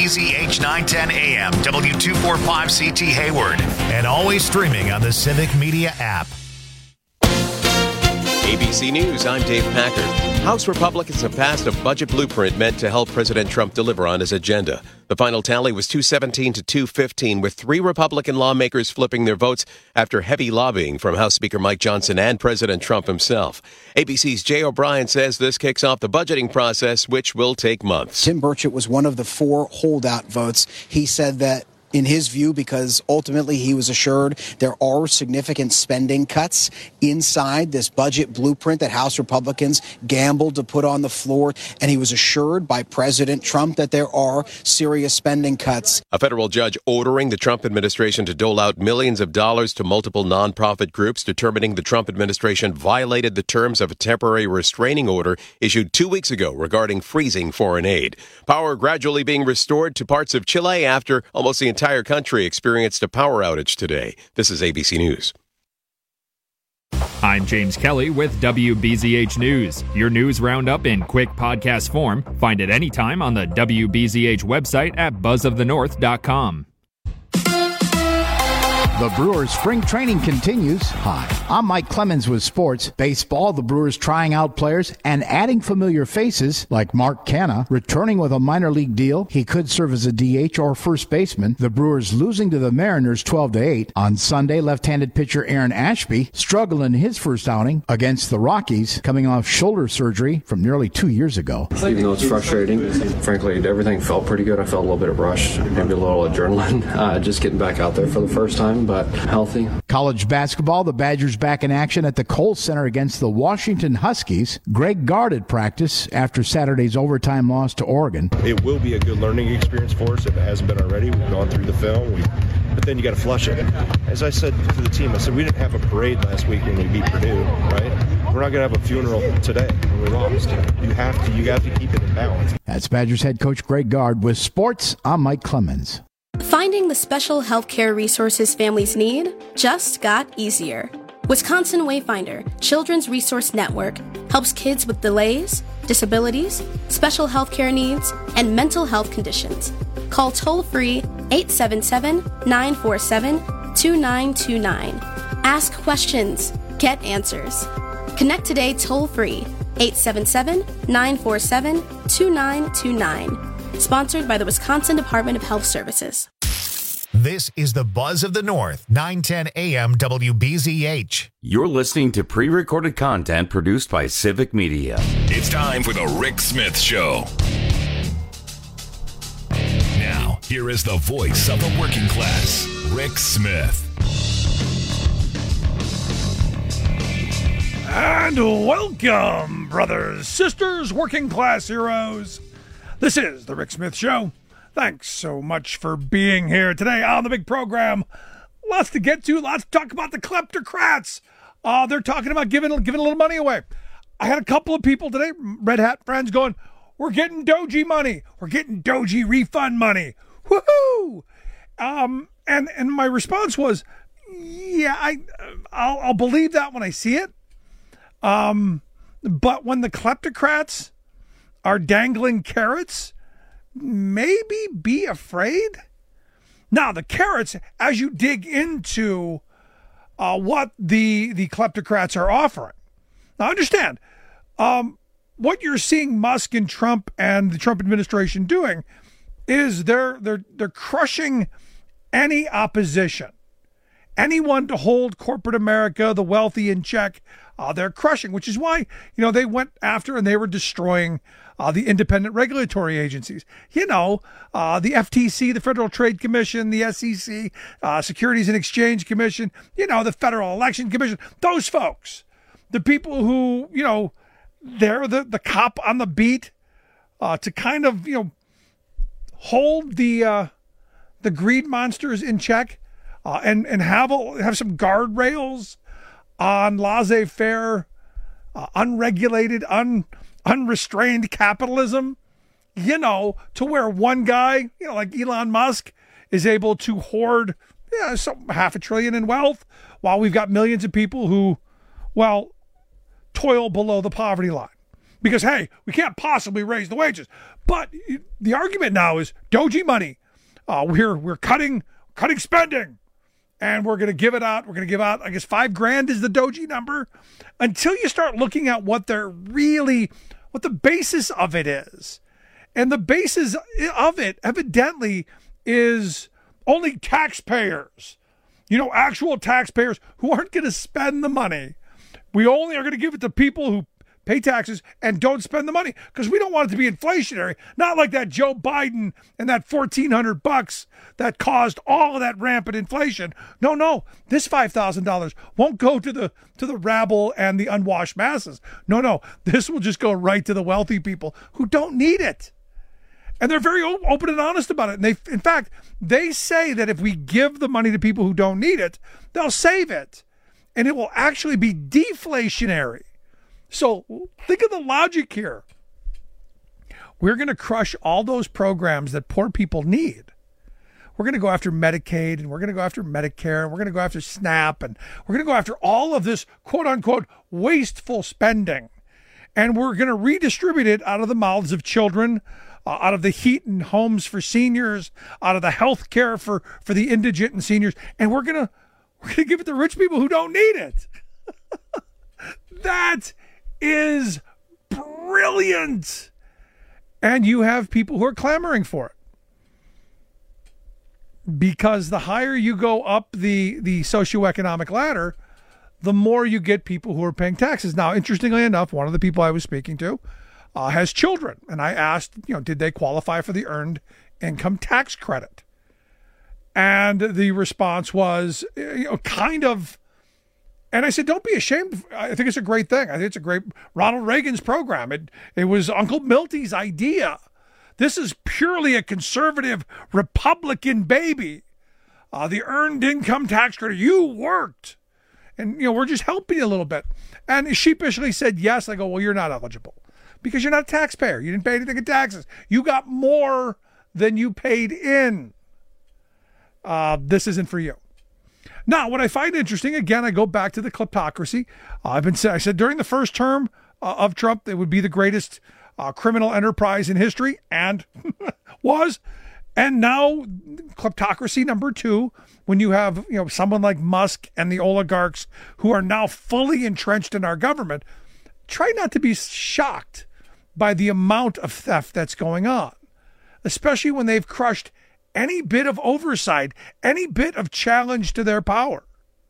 WBZH 910 AM, W245CT Hayward, and always streaming on the Civic Media app. ABC News, I'm Dave Packard. House Republicans have passed a budget blueprint meant to help President Trump deliver on his agenda. The final tally was 217 to 215, with 3 Republican lawmakers flipping their votes after heavy lobbying from House Speaker Mike Johnson and President Trump himself. ABC's Jay O'Brien says this kicks off the budgeting process, which will take months. Tim Burchett was one of the 4 holdout votes. He said that in his view, because ultimately he was assured there are significant spending cuts inside this budget blueprint that House Republicans gambled to put on the floor. And he was assured by President Trump that there are serious spending cuts. A federal judge ordering the Trump administration to dole out millions of dollars to multiple nonprofit groups, determining the Trump administration violated the terms of a temporary restraining order issued 2 weeks ago regarding freezing foreign aid. Power gradually being restored to parts of Chile after almost the entire country experienced a power outage today. This is ABC News. I'm James Kelly with WBZH News. Your news roundup in quick podcast form. Find it anytime on the WBZH website at buzzofthenorth.com. The Brewers spring training continues. Hi, I'm Mike Clemens with sports. Baseball, the Brewers trying out players and adding familiar faces like Mark Canha, returning with a minor league deal. He could serve as a DH or first baseman. The Brewers losing to the Mariners 12-8. On Sunday, left-handed pitcher Aaron Ashby struggled in his first outing against the Rockies, coming off shoulder surgery from nearly 2 years ago. Even though it's frustrating, frankly, everything felt pretty good. I felt a little bit of rush, maybe a little adrenaline, just getting back out there for the first time, but healthy. College basketball, the Badgers back in action at the Kohl Center against the Washington Huskies. Greg Gard at practice after Saturday's overtime loss to Oregon. It will be a good learning experience for us if it hasn't been already. We've gone through the film, but then you got to flush it. As I said to the team, I said we didn't have a parade last week when we beat Purdue, right? We're not going to have a funeral today when we lost. You have to keep it in balance. That's Badgers head coach Greg Gard. With sports, I'm Mike Clemens. Finding the special healthcare resources families need just got easier. Wisconsin Wayfinder Children's Resource Network helps kids with delays, disabilities, special healthcare needs, and mental health conditions. Call toll-free 877-947-2929. Ask questions. Get answers. Connect today toll-free 877-947-2929. Sponsored by the Wisconsin Department of Health Services. This is the Buzz of the North, 910 AM WBZH. You're listening to pre-recorded content produced by Civic Media. It's time for the Rick Smith Show. Now, here is the voice of the working class, Rick Smith. And welcome, brothers, sisters, working class heroes. This is the Rick Smith Show. Thanks so much for being here today on the big program. Lots to get to, lots to talk about the kleptocrats. They're talking about giving a little money away. I had a couple of people today, Red Hat friends, going, we're getting Doji money. We're getting Doji refund money. Woohoo! And my response was, yeah, I'll believe that when I see it. But when the kleptocrats are dangling carrots, maybe be afraid. Now, the carrots, as you dig into what the kleptocrats are offering. Now, understand, what you're seeing Musk and Trump and the Trump administration doing is they're crushing any opposition. Anyone to hold corporate America, the wealthy, in check, they're crushing, which is why, they went after and they were destroying the independent regulatory agencies. The FTC, the Federal Trade Commission, the SEC, Securities and Exchange Commission, the Federal Election Commission, those folks, the people who, they're the cop on the beat to kind of, hold the greed monsters in check and have some guardrails on laissez-faire, unregulated, unrestrained capitalism, to where one guy, like Elon Musk, is able to hoard $500 billion in wealth while we've got millions of people who, toil below the poverty line. because, hey, we can't possibly raise the wages. But the argument now is Doji money. We're cutting spending, and we're going to give it out. We're going to give out, I guess, $5,000 is the Doji number, until you start looking at what the basis of it is. And the basis of it, evidently, is only taxpayers, actual taxpayers who aren't going to spend the money. We only are going to give it to people who pay taxes and don't spend the money, because we don't want it to be inflationary. Not like that Joe Biden and that $1,400 that caused all of that rampant inflation. No, this $5,000 won't go to the rabble and the unwashed masses. No, this will just go right to the wealthy people who don't need it. And they're very open and honest about it. And in fact, they say that if we give the money to people who don't need it, they'll save it. And it will actually be deflationary. So think of the logic here. We're going to crush all those programs that poor people need. We're going to go after Medicaid, and we're going to go after Medicare, and we're going to go after SNAP, and we're going to go after all of this quote-unquote wasteful spending. And we're going to redistribute it out of the mouths of children, out of the heat and homes for seniors, out of the health care for the indigent and seniors, and we're going to give it to rich people who don't need it. That is brilliant. And you have people who are clamoring for it. Because the higher you go up the socioeconomic ladder, the more you get people who are paying taxes. Now, interestingly enough, one of the people I was speaking to has children. And I asked, did they qualify for the earned income tax credit? And the response was, kind of. And I said, don't be ashamed. I think it's a great thing. I think it's a great Ronald Reagan's program. It was Uncle Milty's idea. This is purely a conservative Republican baby. The earned income tax credit. You worked. And, we're just helping you a little bit. And sheepishly said yes. I go, well, you're not eligible because you're not a taxpayer. You didn't pay anything in taxes. You got more than you paid in. This isn't for you. Now, what I find interesting, again, I go back to the kleptocracy. I said during the first term of Trump, it would be the greatest criminal enterprise in history, and was. And now kleptocracy number 2, when you have someone like Musk and the oligarchs who are now fully entrenched in our government, try not to be shocked by the amount of theft that's going on, especially when they've crushed any bit of oversight, any bit of challenge to their power.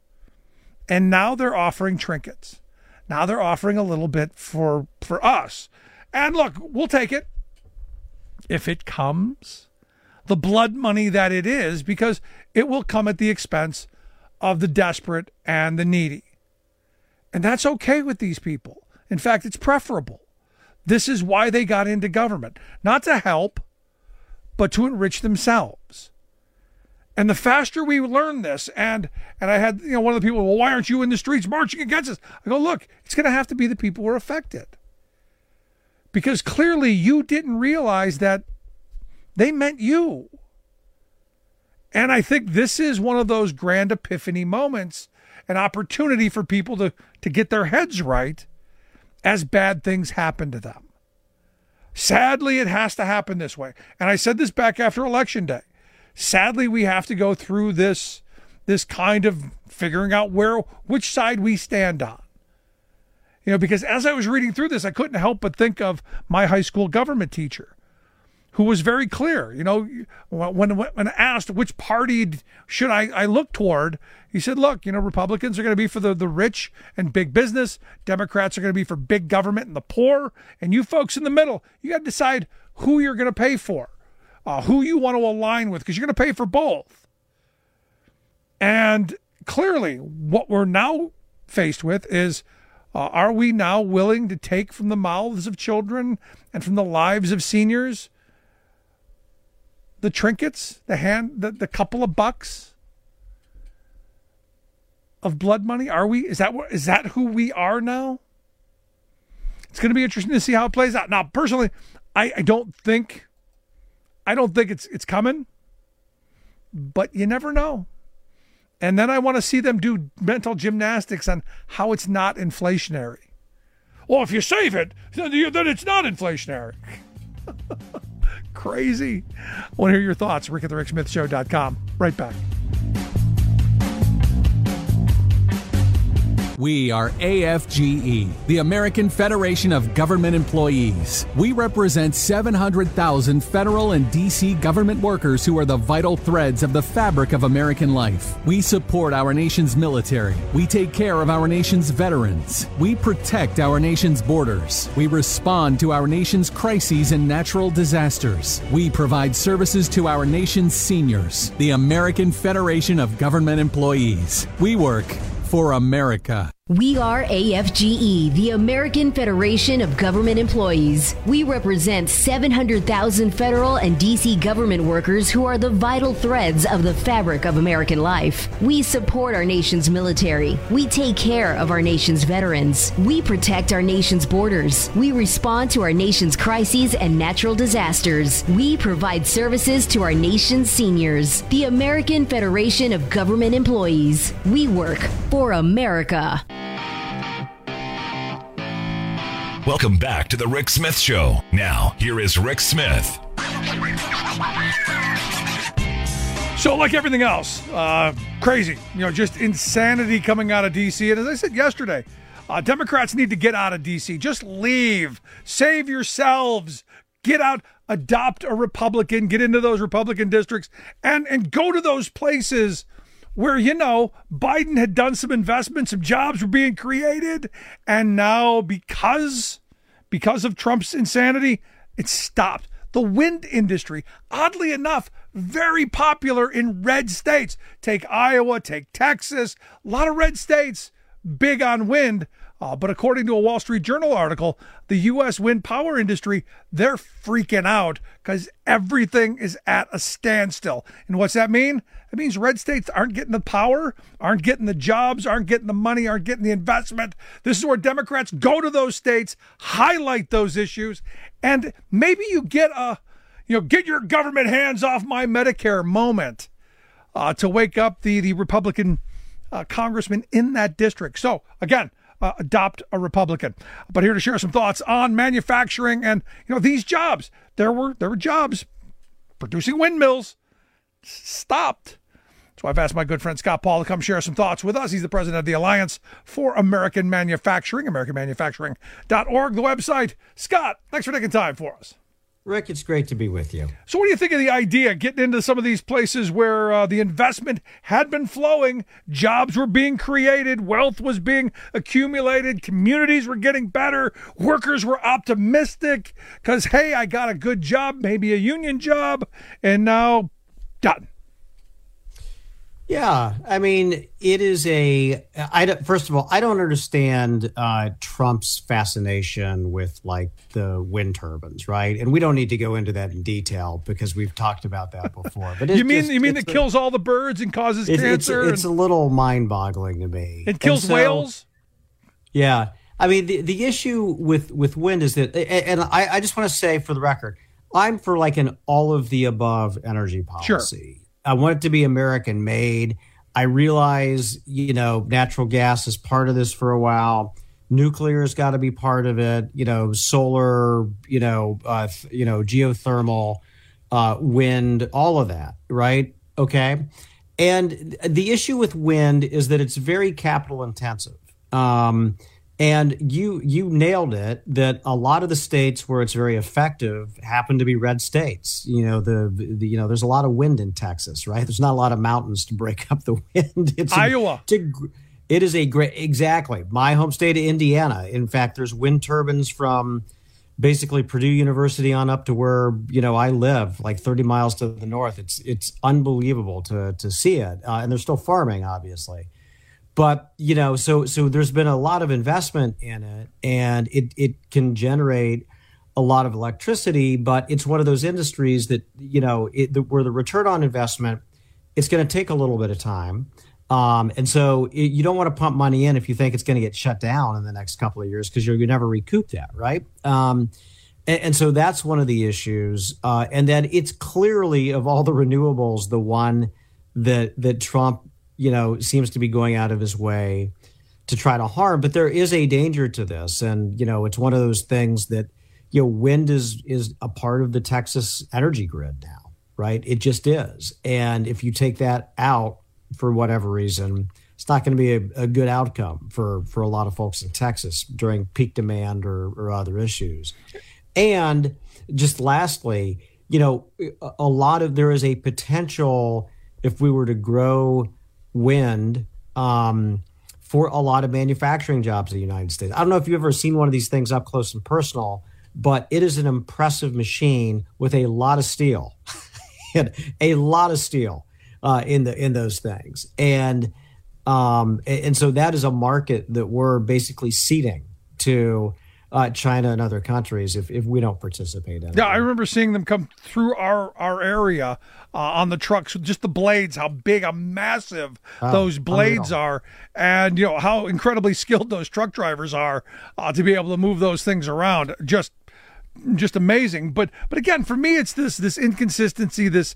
And now they're offering trinkets. Now they're offering a little bit for us. And look, we'll take it if it comes. The blood money that it is, because it will come at the expense of the desperate and the needy. And that's okay with these people. In fact, it's preferable. This is why they got into government. Not to help, but to enrich themselves. And the faster we learn this, and I had one of the people, well, why aren't you in the streets marching against us? I go, look, it's going to have to be the people who are affected. Because clearly you didn't realize that they meant you. And I think this is one of those grand epiphany moments, an opportunity for people to get their heads right as bad things happen to them. Sadly, it has to happen this way. And I said this back after Election Day. Sadly, we have to go through this kind of figuring out which side we stand on. Because as I was reading through this, I couldn't help but think of my high school government teacher, who was very clear. When asked which party should I look toward, he said, look, Republicans are going to be for the rich and big business. Democrats are going to be for big government and the poor. And you folks in the middle, you got to decide who you're going to pay for, who you want to align with, because you're going to pay for both. And clearly, what we're now faced with is, are we now willing to take from the mouths of children and from the lives of seniors the trinkets, the couple of bucks of blood money? Are we? Is that who we are now? It's going to be interesting to see how it plays out. Now, personally, I don't think it's coming, but you never know. And then I want to see them do mental gymnastics on how it's not inflationary. Well, if you save it, then it's not inflationary. Crazy. I want to hear your thoughts. Rick at the RickSmithShow.com. Right back. We are AFGE, the American Federation of Government Employees. We represent 700,000 federal and D.C. government workers who are the vital threads of the fabric of American life. We support our nation's military. We take care of our nation's veterans. We protect our nation's borders. We respond to our nation's crises and natural disasters. We provide services to our nation's seniors. The American Federation of Government Employees. We work for America. We are AFGE, the American Federation of Government Employees. We represent 700,000 federal and D.C. government workers who are the vital threads of the fabric of American life. We support our nation's military. We take care of our nation's veterans. We protect our nation's borders. We respond to our nation's crises and natural disasters. We provide services to our nation's seniors. The American Federation of Government Employees. We work for America. Welcome back to the Rick Smith Show. Now, here is Rick Smith. So, like everything else, crazy, just insanity coming out of D.C. And as I said yesterday, Democrats need to get out of D.C. Just leave. Save yourselves. Get out. Adopt a Republican. Get into those Republican districts and go to those places where, Biden had done some investments, some jobs were being created, and now because of Trump's insanity, it stopped. The wind industry, oddly enough, very popular in red states. Take Iowa, take Texas, a lot of red states, big on wind. But according to a Wall Street Journal article, the U.S. wind power industry, they're freaking out because everything is at a standstill. And what's that mean? It means red states aren't getting the power, aren't getting the jobs, aren't getting the money, aren't getting the investment. This is where Democrats go to those states, highlight those issues, and maybe you get get your government hands off my Medicare moment to wake up the Republican congressman in that district. So again, adopt a Republican. But here to share some thoughts on manufacturing and these jobs. There were jobs producing windmills stopped. So I've asked my good friend Scott Paul to come share some thoughts with us. He's the president of the Alliance for American Manufacturing, AmericanManufacturing.org, the website. Scott, thanks for taking time for us. Rick, it's great to be with you. So what do you think of the idea, getting into some of these places where the investment had been flowing, jobs were being created, wealth was being accumulated, communities were getting better, workers were optimistic because, hey, I got a good job, maybe a union job, and now done. Yeah, I mean, it is first of all, I don't understand Trump's fascination with the wind turbines, right? And we don't need to go into that in detail because we've talked about that before. But you mean it kills all the birds and causes cancer? It's a little mind-boggling to me. It kills whales? Yeah. I mean, the issue with wind is that, and I just want to say for the record, I'm for an all-of-the-above energy policy. Sure. I want it to be American made. I realize, natural gas is part of this for a while. Nuclear has got to be part of it. Solar, geothermal, wind, all of that. Right. Okay. And the issue with wind is that it's very capital intensive. And you nailed it that a lot of the states where it's very effective happen to be red states. There's a lot of wind in Texas, right? There's not a lot of mountains to break up the wind. It's Iowa. It is exactly my home state of Indiana. In fact, there's wind turbines from basically Purdue University on up to where, I live, 30 miles to the north. It's unbelievable to see it. And they're still farming, obviously. But, so there's been a lot of investment in it, and it can generate a lot of electricity, but it's one of those industries that, where the return on investment, it's going to take a little bit of time. And so you don't want to pump money in if you think it's going to get shut down in the next couple of years because you never recoup that, right? And so that's one of the issues. And then it's clearly, of all the renewables, the one that Trump seems to be going out of his way try to harm. But there is a danger to this. And, it's one of those things that, wind is a part of the Texas energy grid now, right? It just is. And if you take that out for whatever reason, it's not going to be a good outcome for a lot of folks in Texas during peak demand or other issues. And just lastly, there is a potential, if we were to grow wind, for a lot of manufacturing jobs in the United States. I don't know if you've ever seen one of these things up close and personal, but it is an impressive machine with a lot of steel, a lot of steel in those things. And so that is a market that we're basically ceding to China and other countries if we don't participate in it. Yeah, I remember seeing them come through our area on the trucks, just the blades, how big, how massive those blades are, and how incredibly skilled those truck drivers are to be able to move those things around. Just amazing. But again, for me, it's this inconsistency, this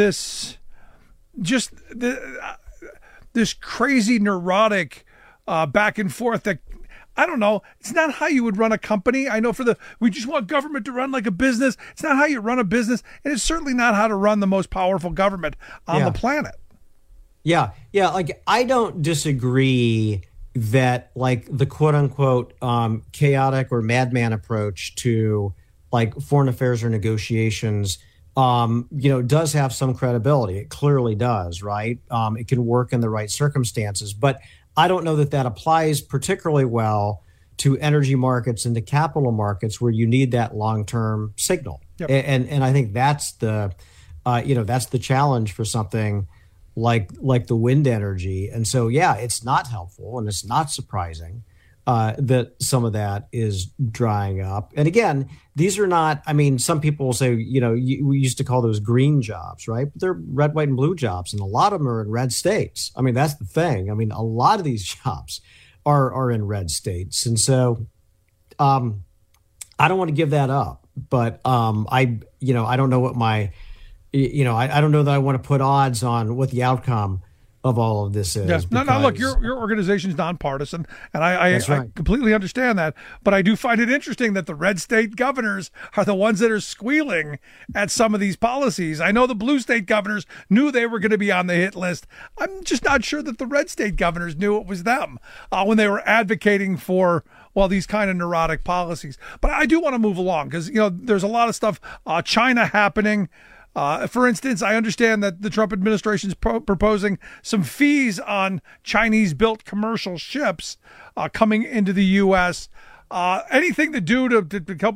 crazy neurotic back and forth that, I don't know. It's not how you would run a company. I know we just want government to run like a business. It's not how you run a business. And it's certainly not how to run the most powerful government on the planet. Yeah. Yeah. Like, I don't disagree that, like, the quote unquote chaotic or madman approach to, like, foreign affairs or negotiations, does have some credibility. It clearly does, right? It can work in the right circumstances, but I don't know that applies particularly well to energy markets and to capital markets where you need that long-term signal. Yep. And I think that's the challenge for something like the wind energy. And so, it's not helpful, and it's not surprising that some of that is drying up. And again, these are not, some people will say, we used to call those green jobs, right? But they're red, white, and blue jobs. And a lot of them are in red states. That's the thing. A lot of these jobs are in red states. And so I don't want to give that up, but I don't know what I don't know that I want to put odds on what the outcome of all of this is. Yeah. No, look, your organization's nonpartisan, and I completely understand that. But I do find it interesting that the red state governors are the ones that are squealing at some of these policies. I know the blue state governors knew they were going to be on the hit list. I'm just not sure that the red state governors knew it was them when they were advocating for, these kind of neurotic policies. But I do want to move along because, there's a lot of stuff, China happening. For instance, I understand that the Trump administration is proposing some fees on Chinese-built commercial ships coming into the U.S. Anything to do to help,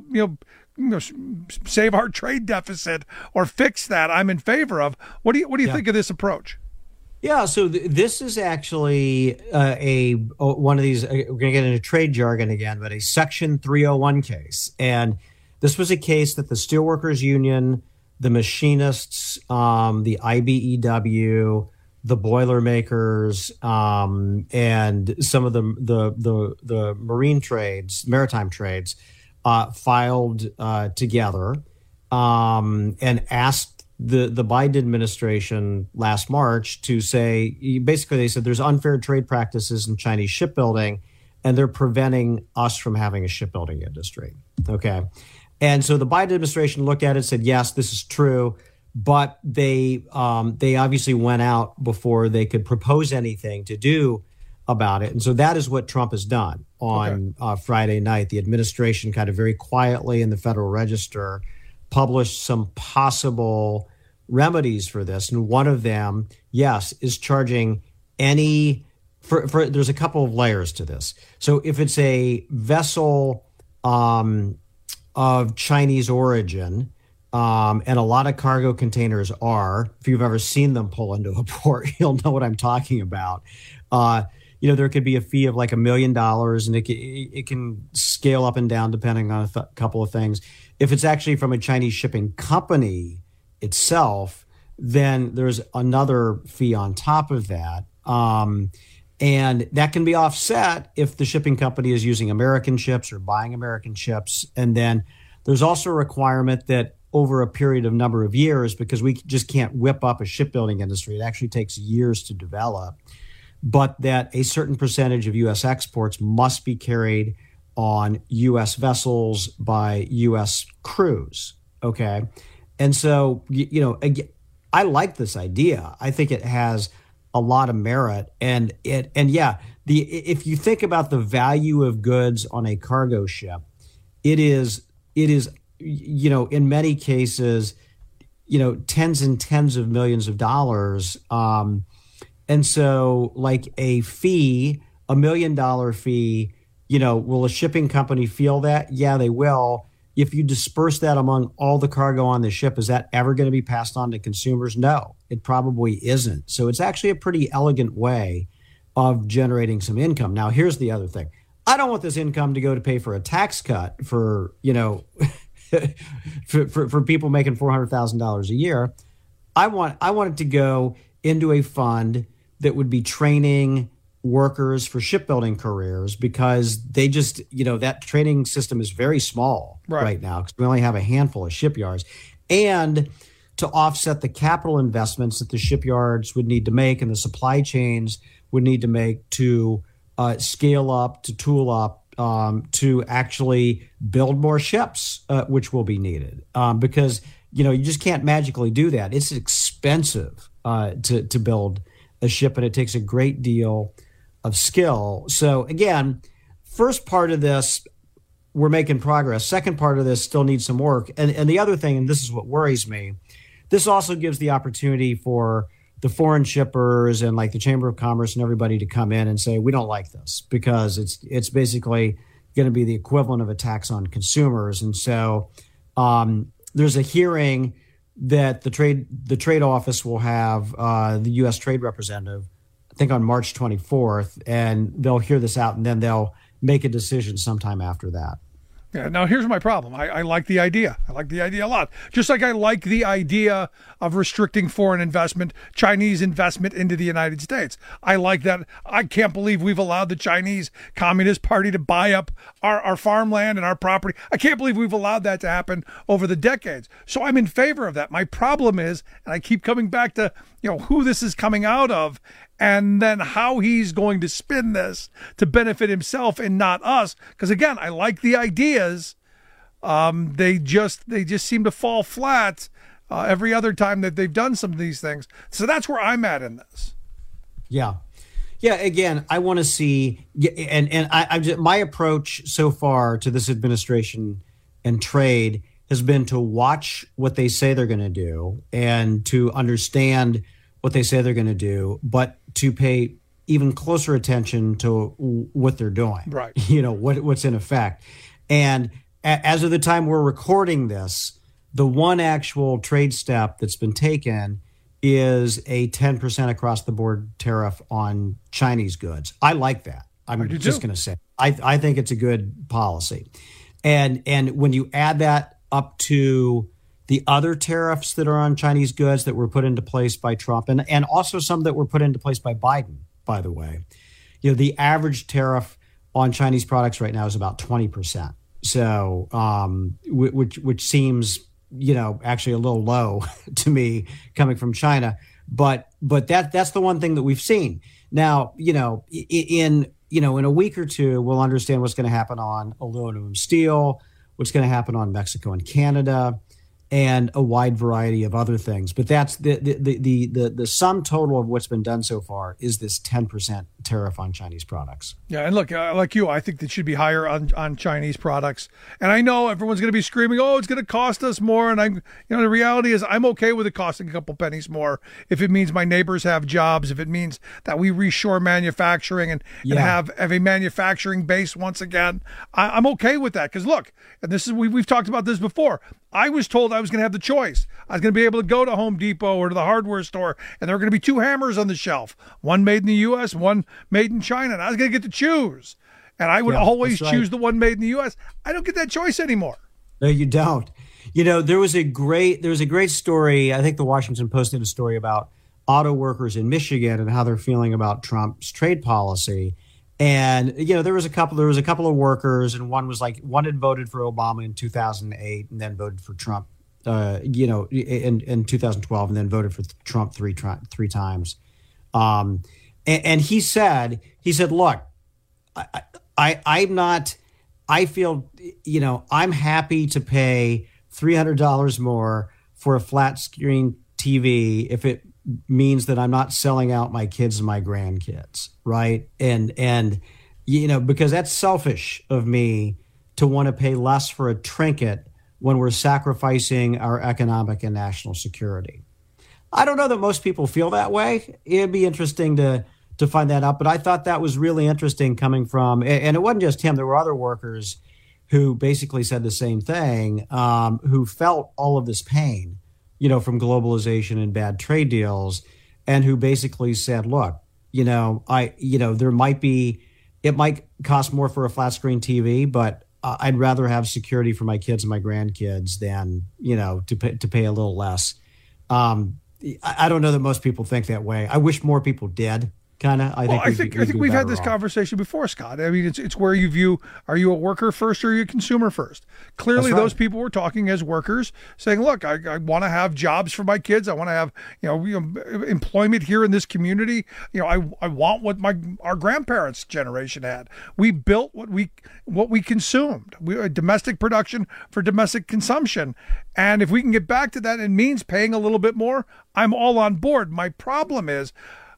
save our trade deficit or fix that, I'm in favor of. What do you think of this approach? Yeah, so this is actually one of these. We're going to get into trade jargon again, but a Section 301 case, and this was a case that the Steelworkers Union, the machinists, the IBEW, the Boilermakers, and some of the maritime trades filed together and asked the Biden administration last March to say, basically they said there's unfair trade practices in Chinese shipbuilding, and they're preventing us from having a shipbuilding industry. Okay. And so the Biden administration looked at it and said, yes, this is true, but they obviously went out before they could propose anything to do about it. And so that is what Trump has done on Friday night. The administration kind of very quietly in the Federal Register published some possible remedies for this. And one of them, yes, is charging there's a couple of layers to this. So if it's a vessel of Chinese origin, and a lot of cargo containers are, if you've ever seen them pull into a port, you'll know what I'm talking about. There could be a fee of like $1 million, and it can scale up and down depending on a couple of things. If it's actually from a Chinese shipping company itself, then there's another fee on top of that. And that can be offset if the shipping company is using American ships or buying American ships. And then there's also a requirement that over a period of number of years, because we just can't whip up a shipbuilding industry, it actually takes years to develop, but that a certain percentage of U.S. exports must be carried on U.S. vessels by U.S. crews. Okay. And so, again, I like this idea. I think it has a lot of merit. If you think about the value of goods on a cargo ship, it is, in many cases, tens and tens of millions of dollars. And so like a fee, $1 million fee, will a shipping company feel that? Yeah, they will. If you disperse that among all the cargo on the ship, is that ever going to be passed on to consumers? No, it probably isn't. So it's actually a pretty elegant way of generating some income. Now, here's the other thing. I don't want this income to go to pay for a tax cut for, for people making $400,000 a year. I want it to go into a fund that would be training workers for shipbuilding careers, because they just, that training system is very small right now, because we only have a handful of shipyards. And to offset the capital investments that the shipyards would need to make and the supply chains would need to make to scale up, to tool up, to actually build more ships, which will be needed. Because, you just can't magically do that. It's expensive to build a ship, and it takes a great deal of skill. So again, first part of this, we're making progress. Second part of this still needs some work. And the other thing, and this is what worries me, this also gives the opportunity for the foreign shippers and like the Chamber of Commerce and everybody to come in and say, we don't like this, because it's basically going to be the equivalent of a tax on consumers. And so there's a hearing that the trade office will have the U.S. Trade Representative, I think on March 24th, and they'll hear this out, and then they'll make a decision sometime after that. Yeah. Now, here's my problem. I like the idea. I like the idea a lot. Just like I like the idea of restricting foreign investment, Chinese investment into the United States. I like that. I can't believe we've allowed the Chinese Communist Party to buy up our farmland and our property. I can't believe we've allowed that to happen over the decades. So I'm in favor of that. My problem is, and I keep coming back to, who this is coming out of, and then how he's going to spin this to benefit himself and not us. Because again, I like the ideas. They just seem to fall flat every other time that they've done some of these things. So that's where I'm at in this. Yeah. Again, I want to see, and my approach so far to this administration and trade has been to watch what they say they're going to do and to understand what they say they're going to do, but to pay even closer attention to what they're doing, right? What's in effect. And as of the time we're recording this, the one actual trade step that's been taken is a 10% across the board tariff on Chinese goods. I like that. I'm just going to say, I think it's a good policy. And when you add that up to the other tariffs that are on Chinese goods that were put into place by Trump, and also some that were put into place by Biden, by the way, the average tariff on Chinese products right now is about 20%. So, which seems, actually a little low to me coming from China. But that's the one thing that we've seen. Now, in a week or two, we'll understand what's going to happen on aluminum, steel, what's going to happen on Mexico and Canada, and a wide variety of other things. But that's the sum total of what's been done so far is this 10% tariff on Chinese products. Yeah, and look, like you, I think that should be higher on Chinese products. And I know everyone's going to be screaming, "Oh, it's going to cost us more." And the reality is, I'm okay with it costing a couple pennies more if it means my neighbors have jobs, if it means that we reshore manufacturing and have a manufacturing base once again. I'm okay with that, because look, and this is we've talked about this before. I was told I was going to have the choice. I was going to be able to go to Home Depot or to the hardware store, and there were going to be two hammers on the shelf, one made in the U.S., one made in China, and I was going to get to choose. And I would always choose the one made in the U.S. I don't get that choice anymore. No, you don't. There was a great story. I think the Washington Post did a story about auto workers in Michigan and how they're feeling about Trump's trade policy. And there was a couple of workers, and one had voted for Obama in 2008 and then voted for Trump in 2012 and then voted for Trump three times. And he said, look, I'm not, I feel, I'm happy to pay $300 more for a flat screen TV if it means that I'm not selling out my kids and my grandkids, right? And because that's selfish of me to want to pay less for a trinket when we're sacrificing our economic and national security. I don't know that most people feel that way. It'd be interesting to find that out, but I thought that was really interesting coming from, and it wasn't just him, there were other workers who basically said the same thing, who felt all of this pain, from globalization and bad trade deals, and who basically said, look, it might cost more for a flat screen TV, but I'd rather have security for my kids and my grandkids than, to pay a little less. I don't know that most people think that way. I wish more people did. I think we've had this conversation before, Scott. I mean, it's where you view, are you a worker first or are you a consumer first? Clearly, those people were talking as workers, saying, look, I want to have jobs for my kids. I want to have employment here in this community. I want what our grandparents' generation had. We built what we consumed. We domestic production for domestic consumption. And if we can get back to that, it means paying a little bit more. I'm all on board. My problem is,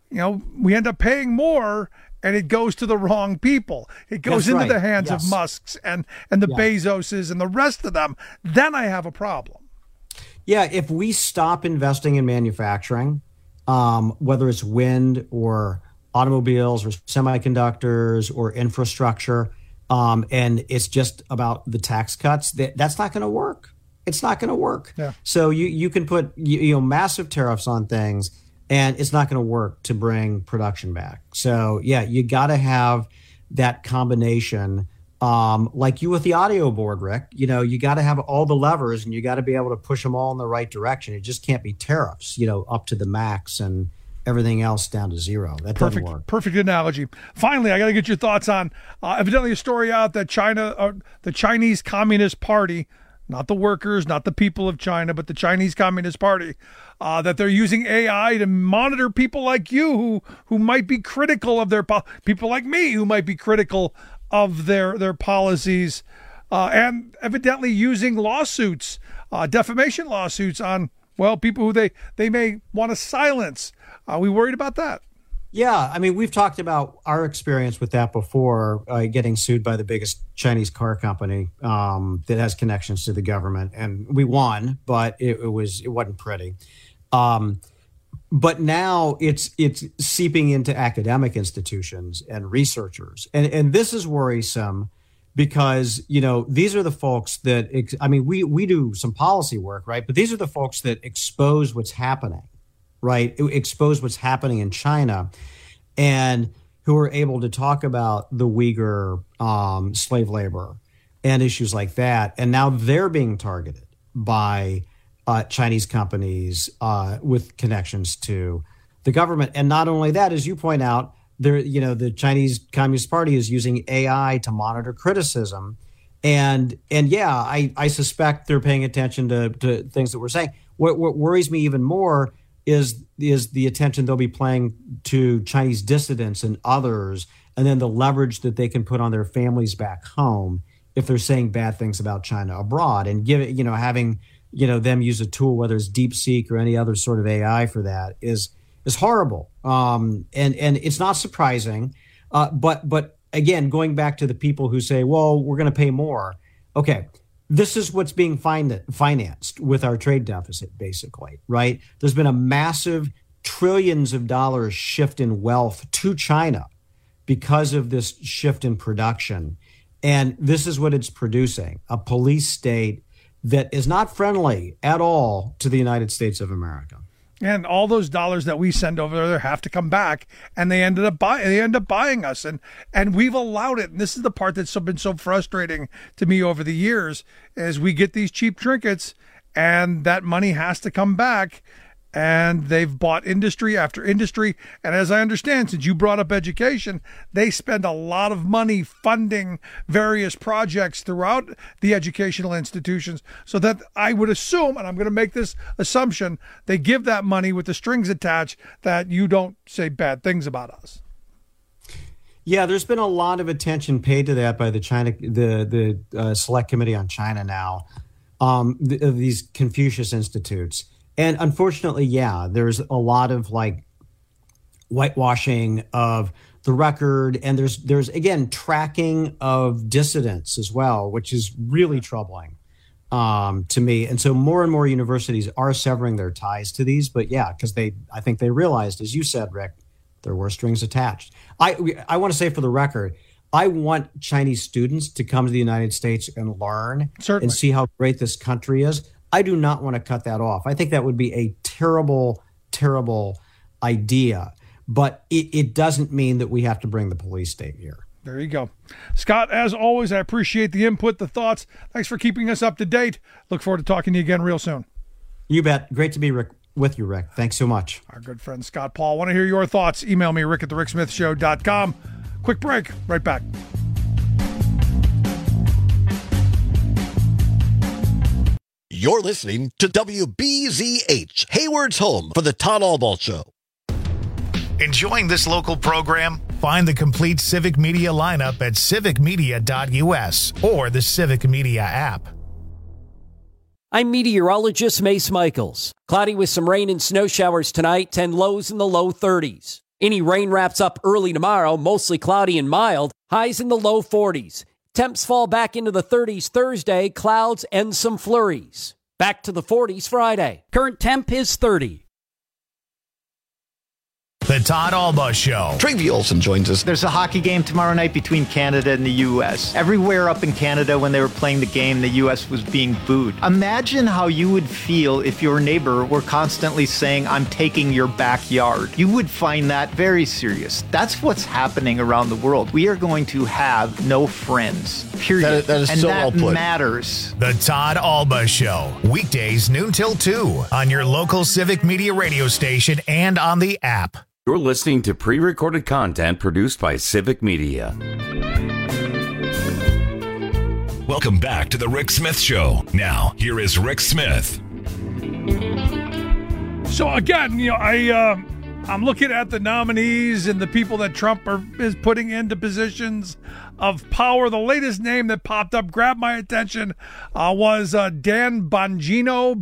we end up paying more and it goes to the wrong people. It goes into the hands of Musks and the Bezoses and the rest of them. Then I have a problem. Yeah, if we stop investing in manufacturing, whether it's wind or automobiles or semiconductors or infrastructure, and it's just about the tax cuts, that's not going to work. It's not going to work. Yeah. So you can put massive tariffs on things, and it's not going to work to bring production back. So, you got to have that combination, like you with the audio board, Rick. You got to have all the levers, and you got to be able to push them all in the right direction. It just can't be tariffs, up to the max and everything else down to zero. That doesn't work. Perfect analogy. Finally, I got to get your thoughts on evidently a story out that the Chinese Communist Party, not the workers, not the people of China, but the Chinese Communist Party, that they're using AI to monitor people like you who might be critical of people like me who might be critical of their policies, and evidently using lawsuits, defamation lawsuits on, people who they may want to silence. Are we worried about that? Yeah, I mean, we've talked about our experience with that before, getting sued by the biggest Chinese car company that has connections to the government, and we won, but it wasn't pretty. But now it's seeping into academic institutions and researchers, and this is worrisome because these are the folks that we do some policy work, right? But these are the folks that expose what's happening. Right, expose what's happening in China, and who are able to talk about the Uyghur slave labor and issues like that. And now they're being targeted by Chinese companies with connections to the government. And not only that, as you point out, the Chinese Communist Party is using AI to monitor criticism. And I suspect they're paying attention to things that we're saying. What worries me even more is the attention they'll be paying to Chinese dissidents and others, and then the leverage that they can put on their families back home if they're saying bad things about China abroad, and having them use a tool, whether it's DeepSeek or any other sort of AI for that, is horrible. And it's not surprising, but again, going back to the people who say, well, we're going to pay more. Okay. This is what's being financed with our trade deficit, basically, right? There's been a massive trillions of dollars shift in wealth to China because of this shift in production. And this is what it's producing, a police state that is not friendly at all to the United States of America. And all those dollars that we send over there have to come back, and they end up buying us, and we've allowed it. And this is the part that's been so frustrating to me over the years, is we get these cheap trinkets, and that money has to come back, And they've bought industry after industry. And as I understand, since you brought up education, they spend a lot of money funding various projects throughout the educational institutions, so that I would assume, and I'm going to make this assumption, they give that money with the strings attached that you don't say bad things about us. Yeah, there's been a lot of attention paid to that by the Select Committee on China now, these Confucius Institutes. And unfortunately, yeah, there's a lot of like whitewashing of the record. And there's again, tracking of dissidents as well, which is really troubling to me. And so more and more universities are severing their ties to these. But yeah, because I think they realized, as you said, Rick, there were strings attached. I want to say for the record, I want Chinese students to come to the United States and learn and see how great this country is. I do not want to cut that off. I think that would be a terrible, terrible idea. But it doesn't mean that we have to bring the police state here. There you go. Scott, as always, I appreciate the input, the thoughts. Thanks for keeping us up to date. Look forward to talking to you again real soon. You bet. Great to be with you, Rick. Thanks so much. Our good friend Scott Paul. Want to hear your thoughts? Email me, rick@thericksmithshow.com. Quick break. Right back. You're listening to WBZH, Hayward's home for the Todd Albaugh Show. Enjoying this local program? Find the complete Civic Media lineup at civicmedia.us or the Civic Media app. I'm meteorologist Mace Michaels. Cloudy with some rain and snow showers tonight, and lows in the low 30s. Any rain wraps up early tomorrow, mostly cloudy and mild, highs in the low 40s. Temps fall back into the 30s Thursday, clouds and some flurries. Back to the 40s Friday. Current temp is 30. The Todd Albaugh Show. Travi Olson joins us. There's a hockey game tomorrow night between Canada and the U.S. Everywhere up in Canada when they were playing the game, the U.S. was being booed. Imagine how you would feel if your neighbor were constantly saying, I'm taking your backyard. You would find that very serious. That's what's happening around the world. We are going to have no friends, period. That is and so that well put. Matters. The Todd Albaugh Show. Weekdays noon till 2 on your local Civic Media radio station and on the app. You're listening to pre-recorded content produced by Civic Media. Welcome back to the Rick Smith Show. Now, here is Rick Smith. So again, I'm looking at the nominees and the people that Trump is putting into positions of power. The latest name that popped up, grabbed my attention, was Dan Bongino,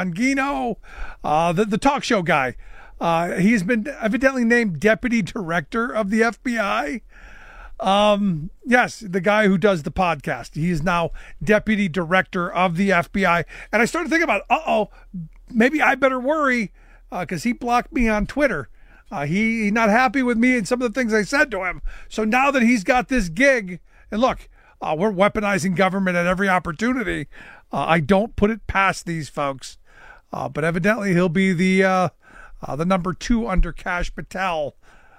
the talk show guy. He's been evidently named deputy director of the FBI. Yes, the guy who does the podcast. He is now deputy director of the FBI. And I started thinking about, maybe I better worry, because he blocked me on Twitter. He's not happy with me and some of the things I said to him. So now that he's got this gig, and look, we're weaponizing government at every opportunity. I don't put it past these folks. But evidently he'll be the number 2 under Kash Patel.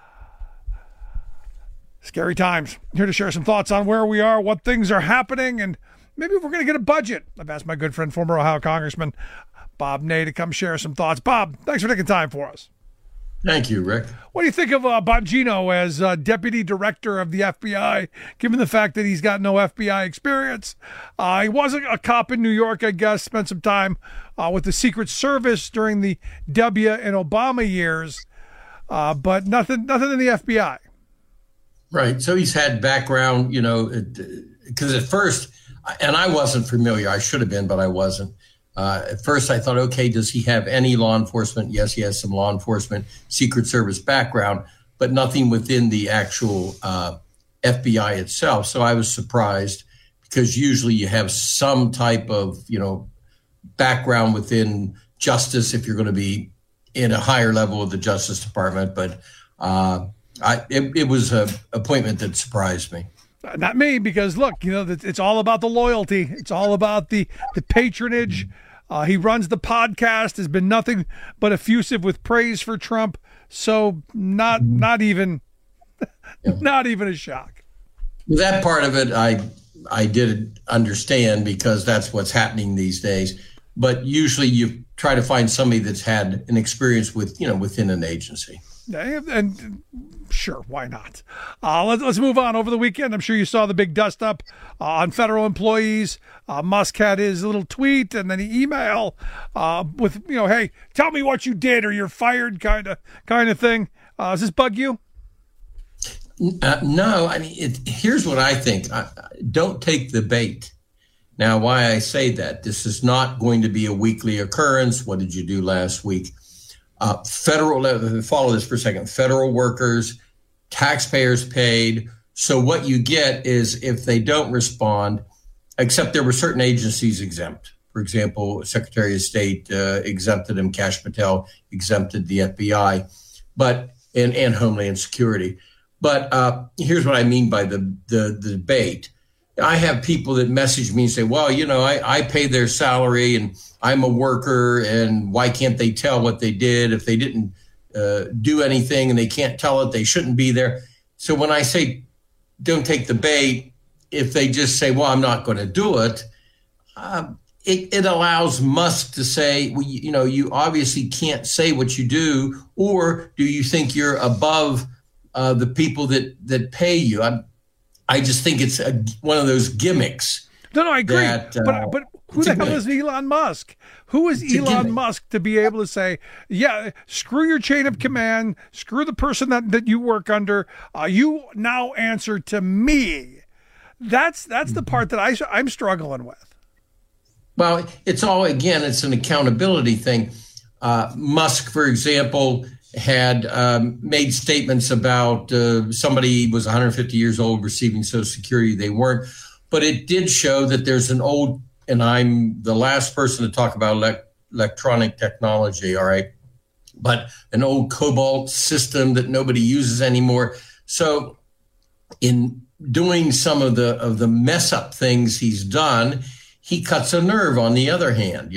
Scary times. Here to share some thoughts on where we are, what things are happening, and maybe if we're going to get a budget. I've asked my good friend, former Ohio Congressman Bob Ney, to come share some thoughts. Bob, thanks for taking time for us. Thank you, Rick. What do you think of Bongino as deputy director of the FBI, given the fact that he's got no FBI experience? He was a cop in New York, I guess, spent some time with the Secret Service during the W and Obama years, but nothing in the FBI. Right. So he's had background, because at first, and I wasn't familiar. I should have been, but I wasn't. At first, I thought, okay, does he have any law enforcement? Yes, he has some law enforcement, Secret Service background, but nothing within the actual FBI itself. So I was surprised, because usually you have some type of, background within justice if you're going to be in a higher level of the Justice Department. But it was an appointment that surprised me. Not me, because look, it's all about the loyalty. It's all about the patronage. He runs the podcast, has been nothing but effusive with praise for Trump. So not even a shock. That part of it, I did understand, because that's what's happening these days. but usually you try to find somebody that's had an experience with, within an agency. And sure, why not? Let's move on. Over the weekend, I'm sure you saw the big dust up on federal employees. Musk had his little tweet and then email with, hey, tell me what you did or you're fired kind of thing. Does this bug you? No, I mean, here's what I think. Don't take the bait. Now, why I say that, this is not going to be a weekly occurrence. What did you do last week? Follow this for a second. Federal workers, taxpayers paid. So what you get is if they don't respond, except there were certain agencies exempt. For example, Secretary of State exempted him, Kash Patel exempted the FBI, and Homeland Security. But here's what I mean by the debate. I have people that message me and say, well, I pay their salary and I'm a worker, and why can't they tell what they did? If they didn't do anything and they can't tell it, they shouldn't be there. So when I say don't take the bait, if they just say, well, I'm not going to do it, it allows Musk to say, well, you obviously can't say what you do, or do you think you're above the people that pay you? I just think it's one of those gimmicks. No, I agree. But who the hell is Elon Musk? Who is Elon Musk to be able to say, yeah, screw your chain of command, screw the person that you work under, you now answer to me? That's the part that I'm struggling with. Well, it's an accountability thing. Musk, for example, had made statements about somebody was 150 years old receiving Social Security. They weren't. But it did show that there's an old, and I'm the last person to talk about electronic technology, all right, but an old COBOL system that nobody uses anymore. So in doing some of the mess up things he's done, he cuts a nerve on the other hand,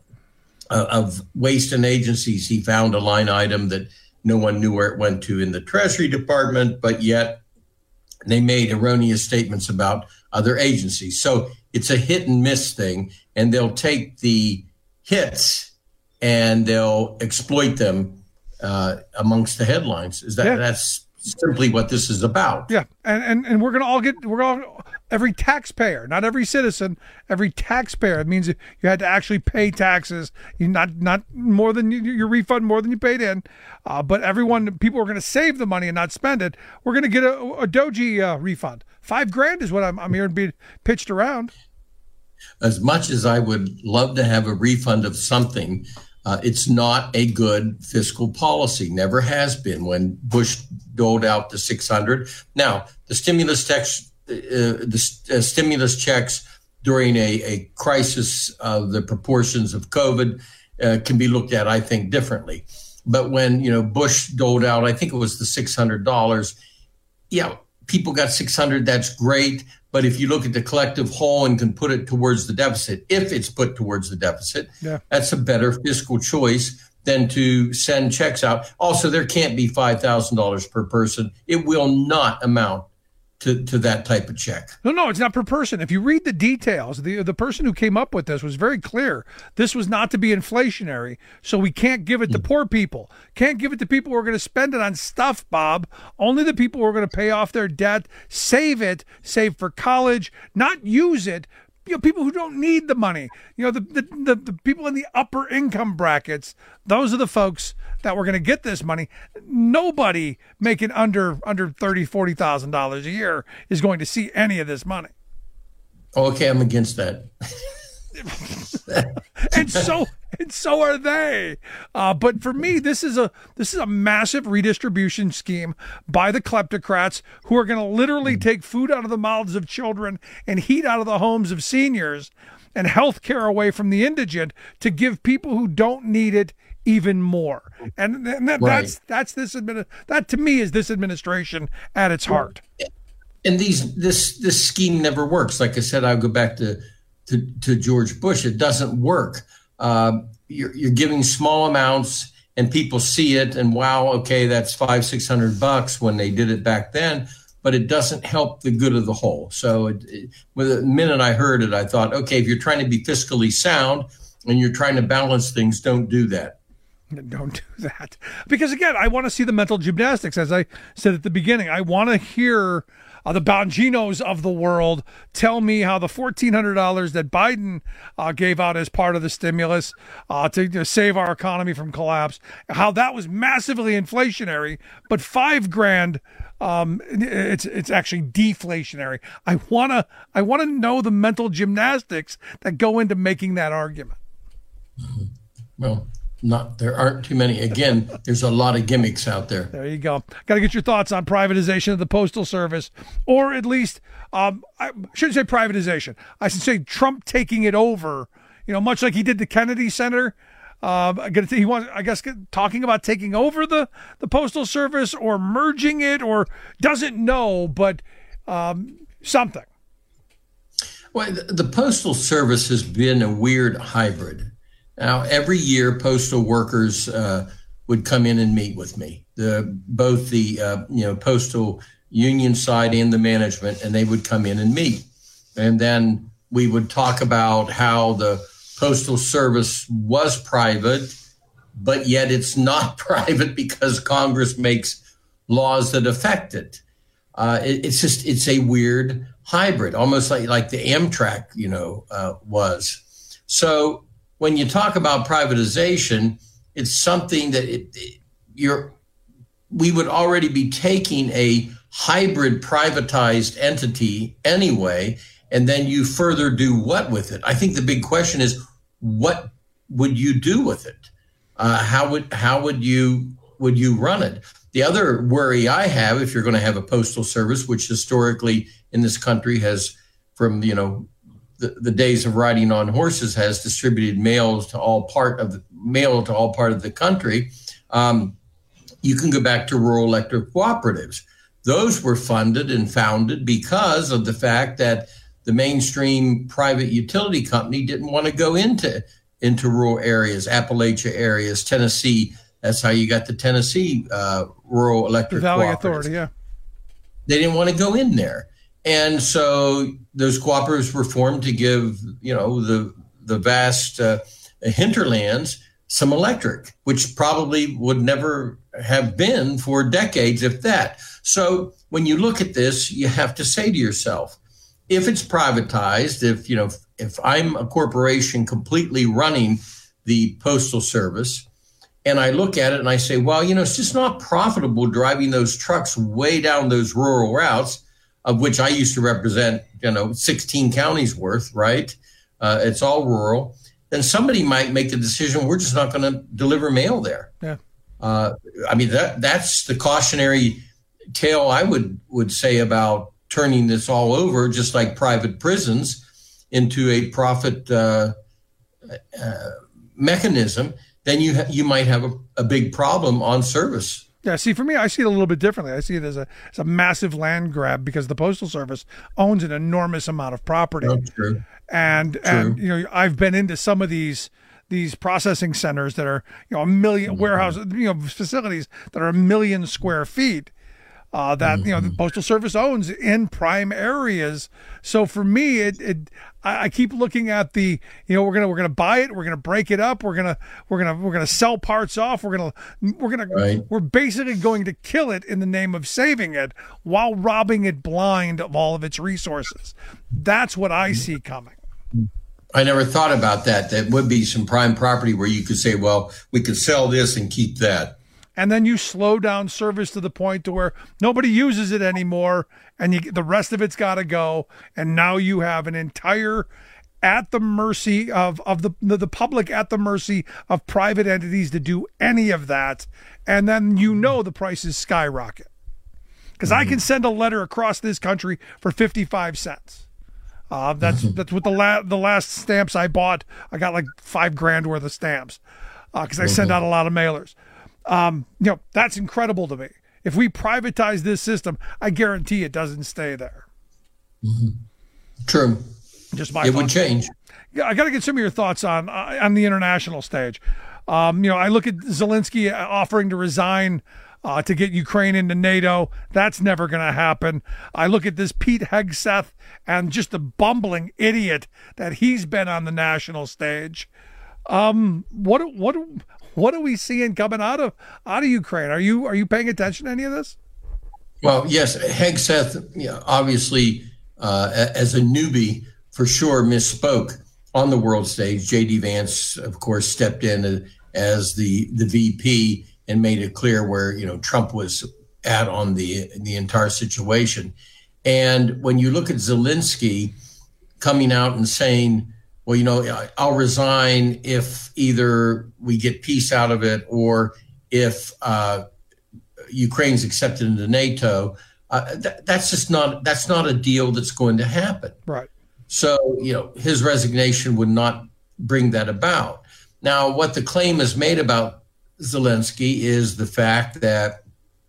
of waste in agencies. He found a line item that no one knew where it went to in the Treasury Department, but yet they made erroneous statements about other agencies. So it's a hit and miss thing, and they'll take the hits and they'll exploit them amongst the headlines. That's simply what this is about. Yeah, and we're all every taxpayer, not every citizen, every taxpayer. It means you had to actually pay taxes. You not more than your refund, more than you paid in. But people are going to save the money and not spend it. We're going to get a Doji refund. $5,000 is what I'm hearing being pitched around. As much as I would love to have a refund of something, it's not a good fiscal policy. Never has been. When Bush doled out the $600. Now the stimulus checks during a crisis of the proportions of COVID can be looked at, I think, differently. But when Bush doled out, I think it was the $600. Yeah, people got $600. That's great. But if you look at the collective whole and can put it towards the deficit, if it's put towards the deficit, that's a better fiscal choice than to send checks out. Also, there can't be $5,000 per person. It will not amount to that type of check. No, it's not per person. If you read the details, the person who came up with this was very clear. This was not to be inflationary, so we can't give it to poor people. Can't give it to people who are going to spend it on stuff, Bob. Only the people who are going to pay off their debt, save for college, not use it. People who don't need the money. The people in the upper income brackets, those are the folks that were going to get this money. Nobody making under $30,000, $40,000 a year is going to see any of this money. Okay, I'm against that. and so are they. But for me, this is a massive redistribution scheme by the kleptocrats who are going to literally take food out of the mouths of children and heat out of the homes of seniors and health care away from the indigent to give people who don't need it even more. And that's that to me is this administration at its heart. And this scheme never works. Like I said, I'll go back to George Bush. It doesn't work. You're giving small amounts and people see it and wow, okay, that's $500-$600 when they did it back then, but it doesn't help the good of the whole. So the minute I heard it, I thought, okay, if you're trying to be fiscally sound and you're trying to balance things, don't do that. Don't do that. Because, again, I want to see the mental gymnastics. As I said at the beginning, I want to hear the Bonginos of the world tell me how the $1,400 that Biden gave out as part of the stimulus to save our economy from collapse, how that was massively inflationary, but $5,000 it's actually deflationary. I wanna know the mental gymnastics that go into making that argument. Well, there aren't too many. Again, there's a lot of gimmicks out there. There you go. Got to get your thoughts on privatization of the Postal Service, or at least I shouldn't say privatization. I should say Trump taking it over. Much like he did the Kennedy Center. He wants, I guess, talking about taking over the Postal Service or merging it, or doesn't know, but something. Well, the Postal Service has been a weird hybrid. Now, every year, postal workers would come in and meet with me, both the postal union side and the management, and they would come in and meet. And then we would talk about how the Postal Service was private, but yet it's not private because Congress makes laws that affect it. It's a weird hybrid, almost like the Amtrak, was. So when you talk about privatization, it's something that we would already be taking a hybrid privatized entity anyway, and then you further do what with it? I think the big question is, what would you do with it? How would you run it? The other worry I have, if you're going to have a postal service, which historically in this country has, from the days of riding on horses, has distributed mail to all part of the country. You can go back to rural electric cooperatives. Those were funded and founded because of the fact that the mainstream private utility company didn't want to go into rural areas, Appalachia areas, Tennessee. That's how you got the Tennessee rural electric Valley cooperatives. Authority, yeah. They didn't want to go in there. And so those cooperatives were formed to give, the vast hinterlands some electric, which probably would never have been for decades, if that. So when you look at this, you have to say to yourself, if it's privatized, if I'm a corporation completely running the Postal Service, and I look at it and I say, well, it's just not profitable driving those trucks way down those rural routes, of which I used to represent, 16 counties worth, right? It's all rural. Then somebody might make the decision, we're just not going to deliver mail there. Yeah. That's the cautionary tale I would say about turning this all over, just like private prisons, into a profit mechanism. Then you might have a big problem on service. Yeah, see, for me, I see it a little bit differently. I see it as a massive land grab because the Postal Service owns an enormous amount of property. That's true. And I've been into some of these processing centers that are a million warehouse facilities that are 1 million square feet. The Postal Service owns in prime areas. So for me, I keep looking at we're gonna buy it, we're gonna break it up, we're gonna sell parts off, we're basically going to kill it in the name of saving it while robbing it blind of all of its resources. That's what I see coming. I never thought about that. That would be some prime property where you could say, well, we could sell this and keep that. And then you slow down service to the point to where nobody uses it anymore, and the rest of it's got to go. And now you have an entire at the mercy of the public, at the mercy of private entities to do any of that. And then the prices skyrocket. Because I can send a letter across this country for 55 cents. That's what the last stamps I bought. I got like $5,000 worth of stamps because I send out a lot of mailers. That's incredible to me. If we privatize this system, I guarantee it doesn't stay there. True. Just my it thoughts. Would change. Yeah, I got to get some of your thoughts on the international stage. I look at Zelensky offering to resign to get Ukraine into NATO. That's never going to happen. I look at this Pete Hegseth and just the bumbling idiot that he's been on the national stage. What are we seeing coming out of Ukraine? Are you paying attention to any of this? Well, yes, Hegseth, obviously, as a newbie, for sure misspoke on the world stage. J.D. Vance, of course, stepped in as the VP and made it clear where Trump was at on the entire situation. And when you look at Zelensky coming out and saying, well, I'll resign if either we get peace out of it or if Ukraine's accepted into NATO, that's not a deal that's going to happen. Right. So, his resignation would not bring that about. Now, what the claim is made about Zelensky is the fact that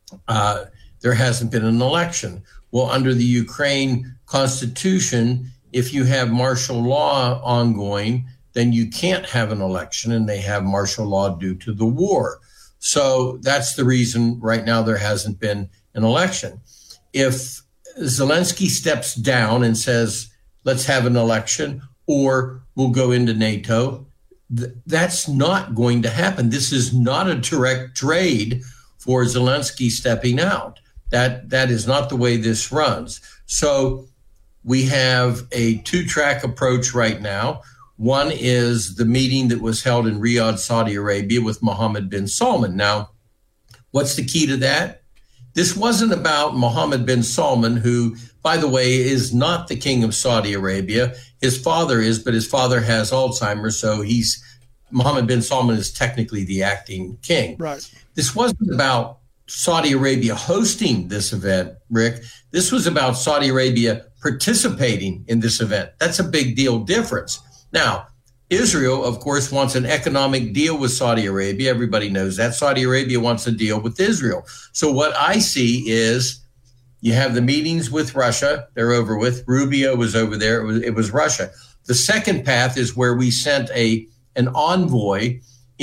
there hasn't been an election. Well, under the Ukraine constitution, if you have martial law ongoing, then you can't have an election, and they have martial law due to the war. So that's the reason right now there hasn't been an election. If Zelensky steps down and says, let's have an election, or we'll go into NATO, that's not going to happen. This is not a direct trade for Zelensky stepping out. That is not the way this runs. So we have a two-track approach right now. One is the meeting that was held in Riyadh, Saudi Arabia with Mohammed bin Salman. Now, what's the key to that? This wasn't about Mohammed bin Salman, who, by the way, is not the king of Saudi Arabia. His father is, but his father has Alzheimer's, so Mohammed bin Salman is technically the acting king. Right. This wasn't about Saudi Arabia hosting this event, Rick. This was about Saudi Arabia participating in this event. That's a big deal difference. Now, Israel, of course, wants an economic deal with Saudi Arabia. Everybody knows that. Saudi Arabia wants a deal with Israel. So what I see is you have the meetings with Russia. They're over with. Rubio was over there. It was Russia. The second path is where we sent an envoy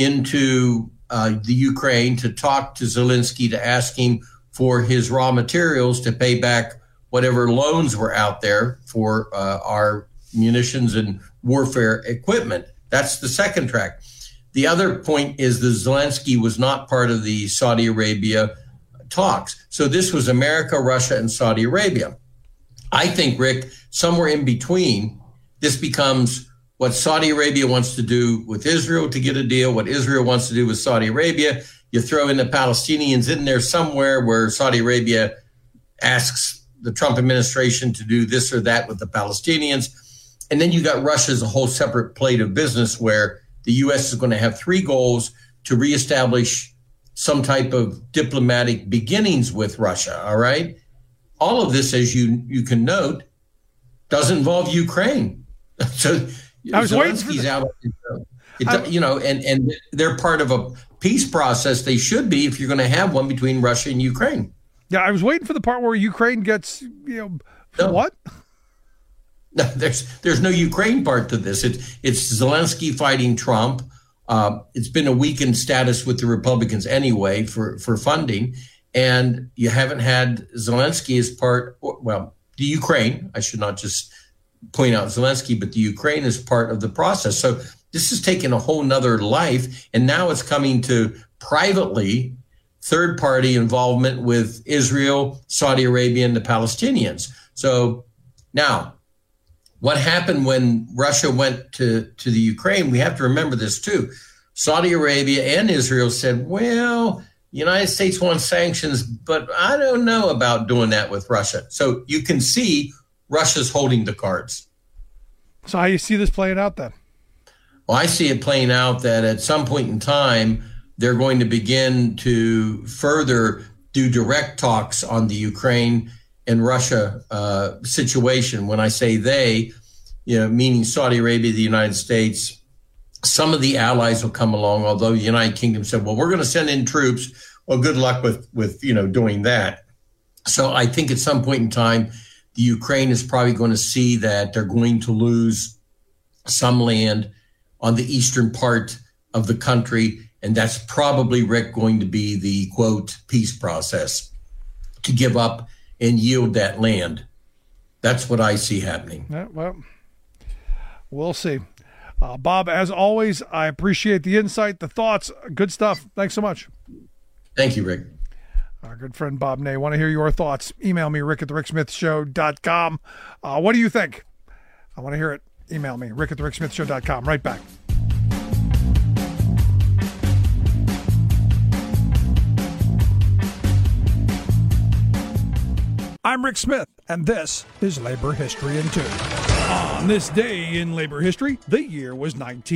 into the Ukraine to talk to Zelensky, to ask him for his raw materials to pay back whatever loans were out there for our munitions and warfare equipment. That's the second track. The other point is that Zelensky was not part of the Saudi Arabia talks. So this was America, Russia, and Saudi Arabia. I think, Rick, somewhere in between, this becomes what Saudi Arabia wants to do with Israel to get a deal, what Israel wants to do with Saudi Arabia. You throw in the Palestinians in there somewhere where Saudi Arabia asks the Trump administration to do this or that with the Palestinians. And then you got Russia as a whole separate plate of business where the U.S. is going to have three goals: to reestablish some type of diplomatic beginnings with Russia. All right. All of this, as you can note, doesn't involve Ukraine. So I was Zelensky's out. And they're part of a peace process. They should be, if you're going to have one between Russia and Ukraine. Yeah, I was waiting for the part where Ukraine gets, what? No, there's no Ukraine part to this. It's Zelensky fighting Trump. It's been a weakened status with the Republicans anyway for funding. And you haven't had Zelensky as part, well, the Ukraine, I should not just point out Zelensky, but the Ukraine is part of the process. So this has taken a whole nother life. And now it's coming to privately third-party involvement with Israel, Saudi Arabia, and the Palestinians. So now, what happened when Russia went to the Ukraine? We have to remember this too. Saudi Arabia and Israel said, well, the United States wants sanctions, but I don't know about doing that with Russia. So you can see Russia's holding the cards. So how do you see this playing out then? Well, I see it playing out that at some point in time, they're going to begin to further do direct talks on the Ukraine and Russia situation. When I say they, meaning Saudi Arabia, the United States, some of the allies will come along, although the United Kingdom said, well, we're going to send in troops. Well, good luck with doing that. So I think at some point in time, the Ukraine is probably going to see that they're going to lose some land on the eastern part of the country. And that's probably, Rick, going to be the, quote, peace process, to give up and yield that land. That's what I see happening. Yeah, well, we'll see. Bob, as always, I appreciate the insight, the thoughts. Good stuff. Thanks so much. Thank you, Rick. Our good friend Bob Ney. Want to hear your thoughts? Email me, rick@thericksmithshow.com. What do you think? I want to hear it. Email me, rick@thericksmithshow.com. Right back. I'm Rick Smith, and this is Labor History in 2. On this day in labor history, the year was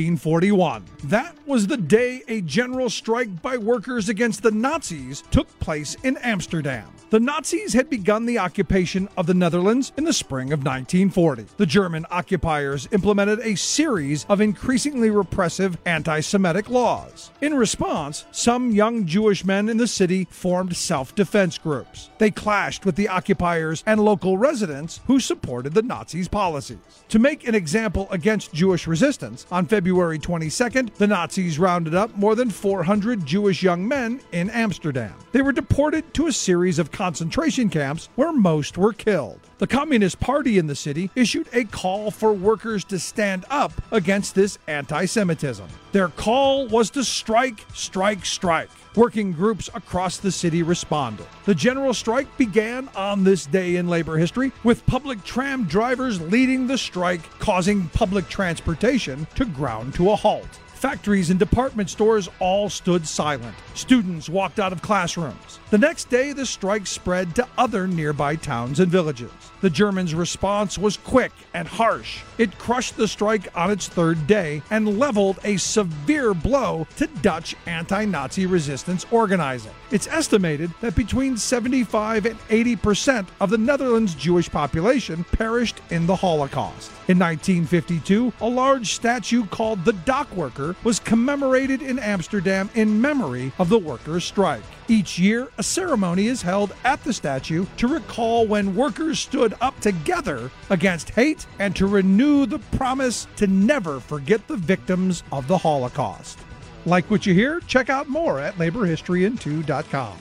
1941. That was the day a general strike by workers against the Nazis took place in Amsterdam. The Nazis had begun the occupation of the Netherlands in the spring of 1940. The German occupiers implemented a series of increasingly repressive anti-Semitic laws. In response, some young Jewish men in the city formed self-defense groups. They clashed with the occupiers and local residents who supported the Nazis' policies. To make an example against Jewish resistance, on February 22nd, the Nazis rounded up more than 400 Jewish young men in Amsterdam. They were deported to a series of concentration camps where most were killed. The Communist Party in the city issued a call for workers to stand up against this anti-Semitism. Their call was to strike, strike, strike. Working groups across the city responded. The general strike began on this day in labor history, with public tram drivers leading the strike, causing public transportation to ground to a halt. Factories and department stores all stood silent. Students walked out of classrooms. The next day, the strike spread to other nearby towns and villages. The Germans' response was quick and harsh. It crushed the strike on its third day and leveled a severe blow to Dutch anti-Nazi resistance organizing. It's estimated that between 75 and 80% of the Netherlands' Jewish population perished in the Holocaust. In 1952, a large statue called the Dock Worker was commemorated in Amsterdam in memory of the workers' strike. Each year, a ceremony is held at the statue to recall when workers stood up together against hate and to renew the promise to never forget the victims of the Holocaust. Like what you hear? Check out more at laborhistoryin2.com.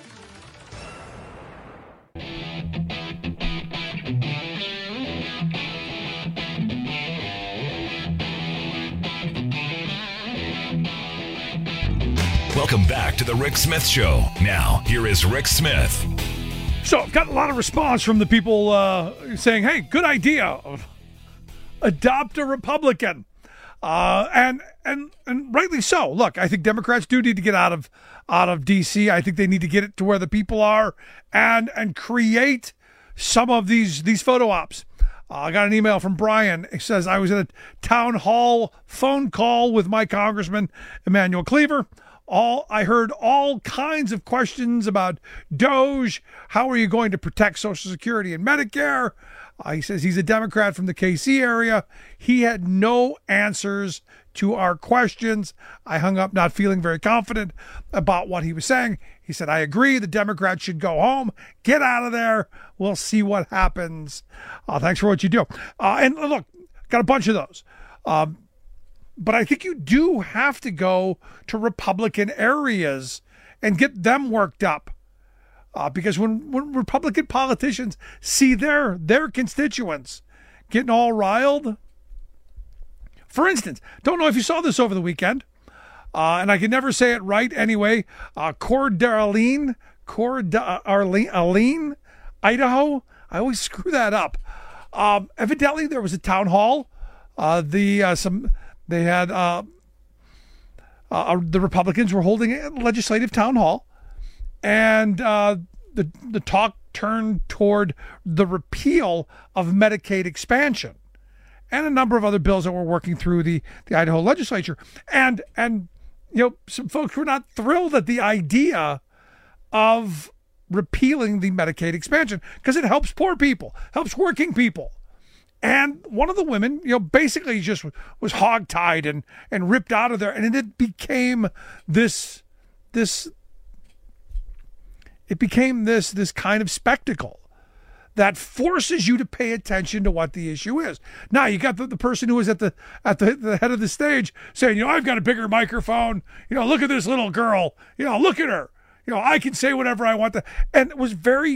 Welcome back to the Rick Smith Show. Now, here is Rick Smith. So I've got a lot of response from the people saying, hey, good idea. Adopt a Republican. And rightly so. Look, I think Democrats do need to get out of D.C. I think they need to get it to where the people are and create some of these photo ops. I got an email from Brian. It says, I was in a town hall phone call with my Congressman Emanuel Cleaver. I heard all kinds of questions about DOGE. How are you going to protect Social Security and Medicare? He says he's a Democrat from the KC area. He had no answers to our questions. I hung up not feeling very confident about what he was saying. He said, I agree. The Democrats should go home. Get out of there. We'll see what happens. Thanks for what you do. And look, got a bunch of those. But I think you do have to go to Republican areas and get them worked up. Because when Republican politicians see their constituents getting all riled, for instance, don't know if you saw this over the weekend, and I can never say it right anyway, Coeur d'Alene, Idaho. I always screw that up. Evidently, there was a town hall. They had the Republicans were holding a legislative town hall, and the talk turned toward the repeal of Medicaid expansion and a number of other bills that were working through the Idaho legislature. And some folks were not thrilled at the idea of repealing the Medicaid expansion because it helps poor people, helps working people. And one of the women, basically just was hogtied and ripped out of there. And it became this kind of spectacle that forces you to pay attention to what the issue is. Now you got the person who was at the head of the stage saying, I've got a bigger microphone. Look at this little girl. Look at her. I can say whatever I want to. And it was very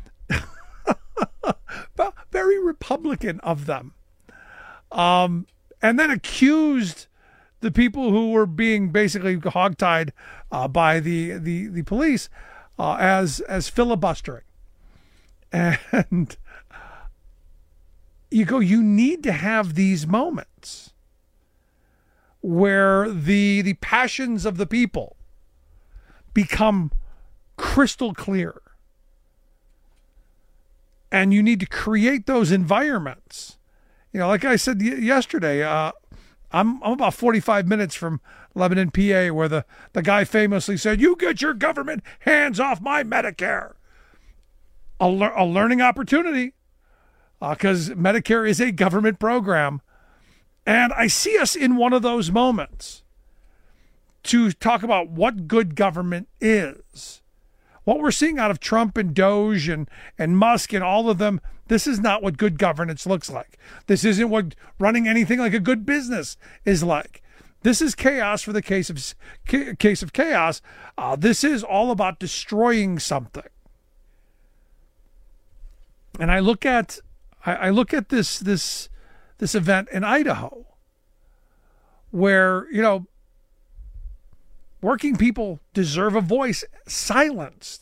very Republican of them. and then accused the people who were being basically hogtied by the police as filibustering. And you need to have these moments where the passions of the people become crystal clear. And you need to create those environments. Like I said yesterday, I'm about 45 minutes from Lebanon, PA, where the guy famously said, "You get your government hands off my Medicare." A learning opportunity, because Medicare is a government program. And I see us in one of those moments to talk about what good government is. What we're seeing out of Trump and Doge and Musk and all of them, this is not what good governance looks like. This isn't what running anything like a good business is like. This is chaos for the case of chaos. This is all about destroying something. And I look at this event in Idaho, where working people deserve a voice silenced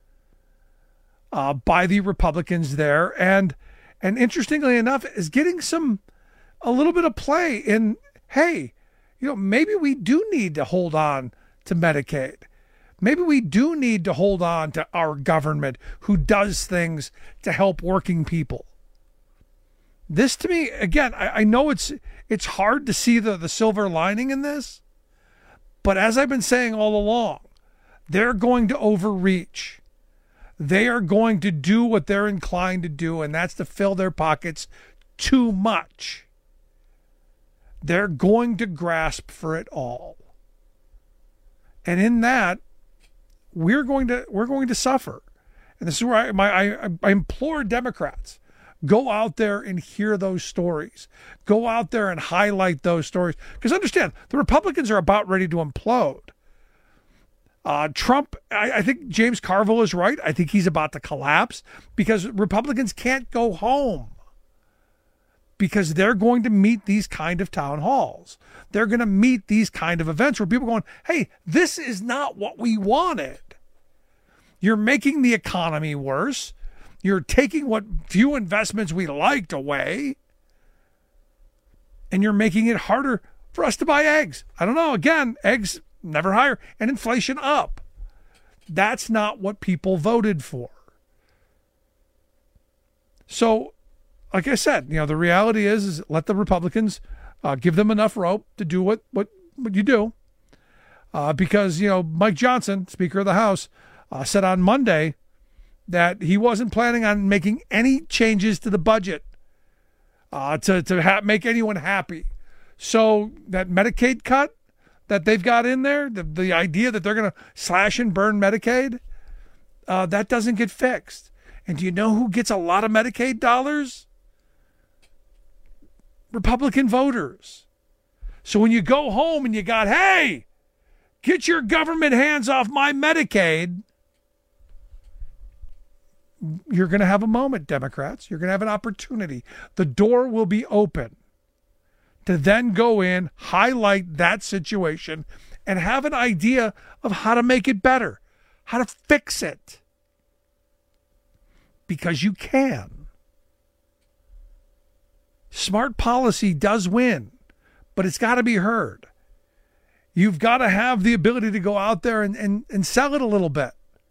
by the Republicans there, and interestingly enough, is getting a little bit of play in, hey, maybe we do need to hold on to Medicaid. Maybe we do need to hold on to our government who does things to help working people. This, to me, again, I know it's hard to see the silver lining in this, but as I've been saying all along, they're going to overreach. They are going to do what they're inclined to do, and that's to fill their pockets too much. They're going to grasp for it all. And in that, we're going to suffer. And this is where I implore Democrats, go out there and hear those stories. Go out there and highlight those stories. Because understand, the Republicans are about ready to implode. Trump, I think James Carville is right. I think he's about to collapse because Republicans can't go home, because they're going to meet these kind of town halls. They're going to meet these kind of events where people are going, hey, this is not what we wanted. You're making the economy worse. You're taking what few investments we liked away, and you're making it harder for us to buy eggs. I don't know. Again, eggs never higher, and inflation up. That's not what people voted for. So, like I said, the reality is let the Republicans give them enough rope to do what you do. Because, Mike Johnson, Speaker of the House, said on Monday that he wasn't planning on making any changes to the budget to make anyone happy. So that Medicaid cut that they've got in there, the idea that they're going to slash and burn Medicaid, that doesn't get fixed. And do you know who gets a lot of Medicaid dollars? Republican voters. So when you go home and you got, hey, get your government hands off my Medicaid, you're going to have a moment, Democrats. You're going to have an opportunity. The door will be open to then go in, highlight that situation, and have an idea of how to make it better, how to fix it. Because you can. Smart policy does win, but it's got to be heard. You've got to have the ability to go out there and sell it a little bit.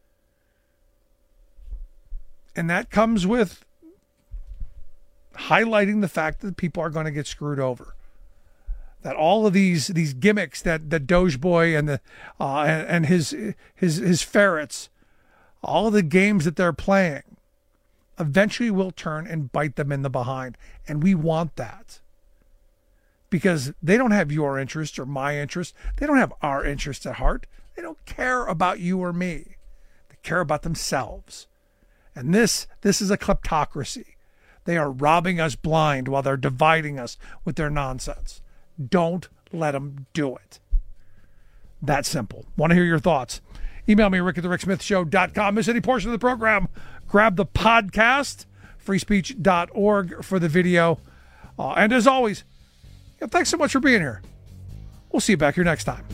And that comes with highlighting the fact that people are going to get screwed over. That all of these gimmicks that Doge Boy and and his ferrets, all of the games that they're playing, eventually will turn and bite them in the behind. And we want that. Because they don't have your interest or my interest. They don't have our interests at heart. They don't care about you or me. They care about themselves. And this is a kleptocracy. They are robbing us blind while they're dividing us with their nonsense. Don't let them do it. That simple. Want to hear your thoughts? Email me, rick@thericksmithshow.com. Miss any portion of the program, grab the podcast, freespeech.org for the video. And as always, And thanks so much for being here. We'll see you back here next time.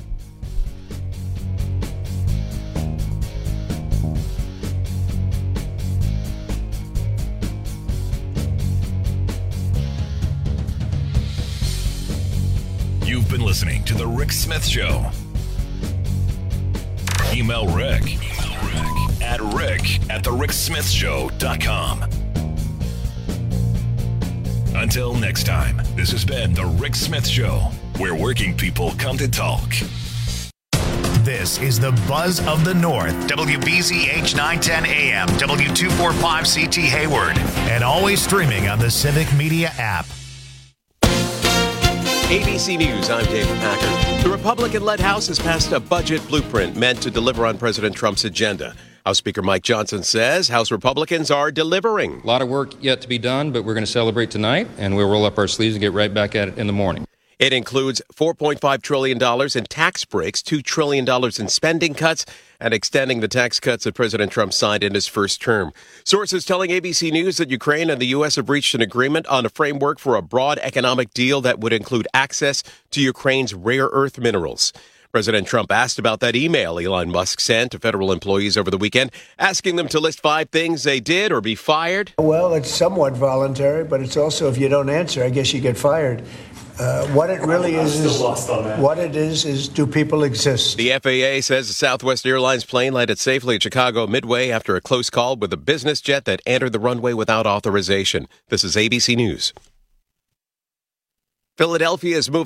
You've been listening to The Rick Smith Show. Email Rick at rick@thericksmithshow.com. Until next time, this has been The Rick Smith Show, where working people come to talk. This is the Buzz of the North, WBZH 910 AM, W245CT Hayward, and always streaming on the Civic Media app. ABC News, I'm David Packard. The Republican-led House has passed a budget blueprint meant to deliver on President Trump's agenda. House Speaker Mike Johnson says House Republicans are delivering. A lot of work yet to be done, but we're going to celebrate tonight, and we'll roll up our sleeves and get right back at it in the morning. It includes $4.5 trillion in tax breaks, $2 trillion in spending cuts, and extending the tax cuts that President Trump signed in his first term. Sources telling ABC News that Ukraine and the U.S. have reached an agreement on a framework for a broad economic deal that would include access to Ukraine's rare earth minerals. President Trump asked about that email Elon Musk sent to federal employees over the weekend, asking them to list 5 things they did or be fired. Well, it's somewhat voluntary, but it's also if you don't answer, I guess you get fired. What it really is do people exist? The FAA says the Southwest Airlines plane landed safely at Chicago Midway after a close call with a business jet that entered the runway without authorization. This is ABC News. Philadelphia is moving